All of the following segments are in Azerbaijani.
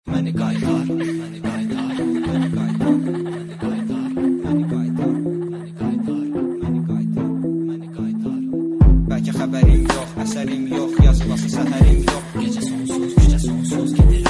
Məni qaytar, məni qaytar, məni qaytar, məni qaytar, məni qaytar, məni qaytar, məni qaytar, məni qaytar. Bəlkə xəbərim yox, əsərim yox, yazılası səhərim yox. Gecə sonsuz, gücə sonsuz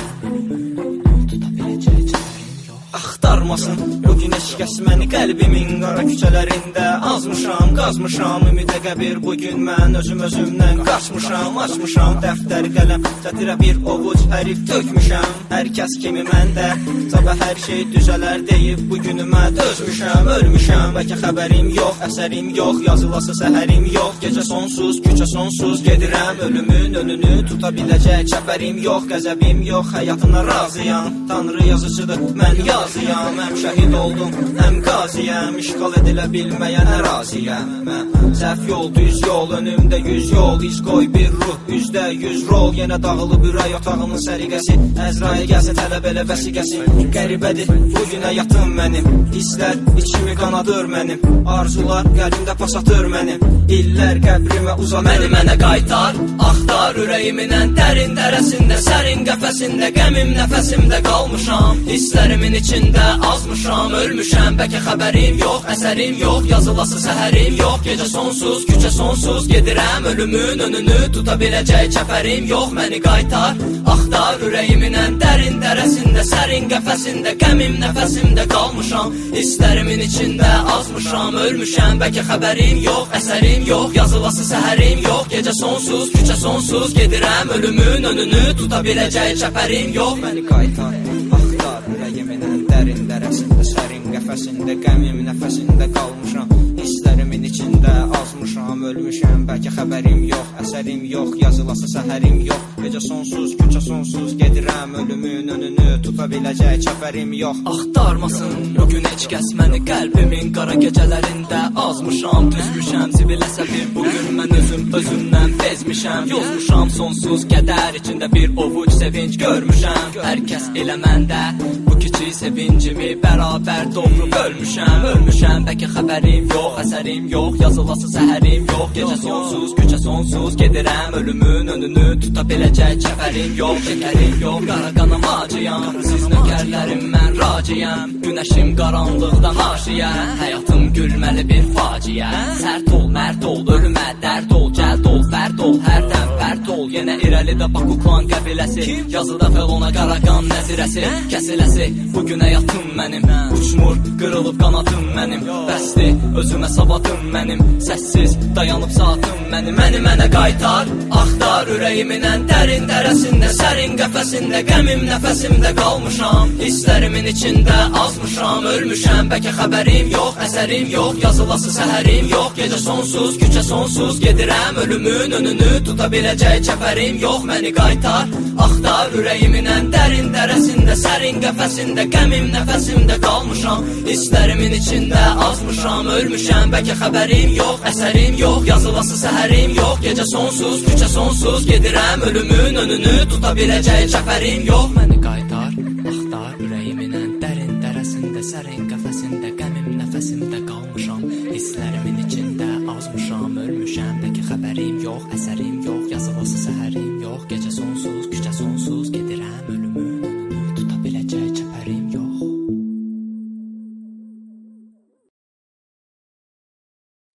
gedirəm, tuta biləcək çərim yox. Axtarmasın bu günəş kəs məni qəlbimin qara küçələrində. Azmışam, qazmışam, ümidə qəbir bugün mən özümdən qaçmışam. Açmışam dəftər qələm, çətirə bir ovuc hərif tökmüşəm. Hər kəs kimi məndə, sabah hər şey düzələr deyib bugünümə dözmüşəm, ölmüşəm. Bəlkə xəbərim yox, əsərim yox, yazılası səhərim yox. Gecə sonsuz, gücə sonsuz gedirəm, ölümün önünü tuta biləcək çəpərim yox. Qəzəbim yox, həyatına razıyam, Tanrı yazıcıdır, mən yazıyam. Həm şəhid oldum, həm qaziyəm, işğal edilə bilməyən əraziyəm. Mən səhv yol, düz yol, önümdə 100 yol, iz qoy bir ruh, üzdə 100 rol. Yenə dağılıb ürək otağının səriqəsi, Əzrail gəlsə tələb elə vəsiqəsi. Qəribədir bugünə yatım mənim, hisslər içimi qanadır mənim, arzular qəlbimdə pas atır mənim, illər qəbrimə uzanır. Məni mənə qaytar, axtar ürəyimin ən dərin dərəsində, sərin qəfəsində, qəmim nəfəsimdə qalmışam. Hisslərimin içində azmışam, ölmüşəm. Bəlkə xəbərim yox, əsərim yox, yazılası səhərim yox. Gecə sonsuz, gücə sonsuz gedirəm, ölümün önünü tuta biləcək çəpərim yox. Məni qaytar, axtar ürəyimin ən dərin dərəsində, sərin qəfəsində, qəmim nəfəsimdə qalmışam. Hisslərimin içində azmışam, ölmüşəm. Bəlkə xəbərim yox, əsərim yox, yazılası səhərim yox. Gecə sonsuz, gücə sonsuz gedirəm, ölümün önünü tuta biləcək çəpərim yox. Məni qaytar, axtar ürəyimin ən dərin dərəsində, sərin qəfəsində, qəmim nəfəsində qalmışam. Hisslərimin içində azmışam, ölmüşəm. Bəlkə xəbərim yox, əsərim yox, yazılası səhərim yox. Gecə sonsuz, gücə sonsuz gedirəm, ölümün önünü tuta biləcək çəpərim yox. Axtarmasın bugün heç kəs məni qəlbimin qara gecələrində. Azmışam, düzmüşəm, zibilə səbir bugün mən özümdən bezmişəm. Yozmuşam sonsuz kədər içində bir ovuc sevinç görmüşəm. Hər kəs elə məndə bu kiçik sevincimi bərabər doğru bölmüşəm. Ölmüşəm, bəlkə xəbərim yox, əsərim yox, yazılası səhərim yox. Gecə sonsuz, gücə sonsuz gedirəm, ölümün önünü tuta biləcək çəpərim yox. Şəkərim yox, qara qanam acıyam, siz nökərlərim, mən raciyəm. Günəşim qaranlıqdan aşiyə, həyatım gülməli bir faciə. Sərt ol, mərd ol, ölümə dərd ol, cəld ol, fərd ol, hərdən pərt ol. Yenə irəlidə Bakuklan qəbiləsi, yazıda felona qaraqan nəzirəsi. Kəsiləsi, bugünə yatım mənim, uçmur, qırılıb qanadım mənim. Bəsdir, özümə savadım mənim, səssiz dayanıb saatım mənim. Məni mənə qaytar, axtar ürəyimin ən dərin dərəsində, sərin qəfəsində, qəmim nəfəsimdə qalmışam. Hisslərimin içində azmışam, ölmüşəm. Bəlkə xəbərim yox, əsərim yox, yazılası səhərim yox. Gecə sonsuz, gücə sonsuz gedirəm, ölümün önünü tuta biləcək çəpərim yox. Məni qaytar, axtar ürəyimin ən dərin dərəsində, sərin qəfəsində, qəmim nəfəsimdə qalmışam. Hisslərimin içində azmışam, ölmüşəm. Bəlkə xəbərim yox, əsərim yox, yazılası səhərim yox. Gecə sonsuz, gücə sonsuz gedirəm, ölümün önünü tuta biləcək çəpərim yox. Məni qaytar, axtar ürəyimin ən dərin dərəsində, sərin qəfəsində, qəmim nəfəsimdə qalmışam. Hisslərimin içində azmışam, ölmüşəm. Bəlkə xəbərim yox, əsərim yox, yazılası səhərim yox. Gecə sonsuz,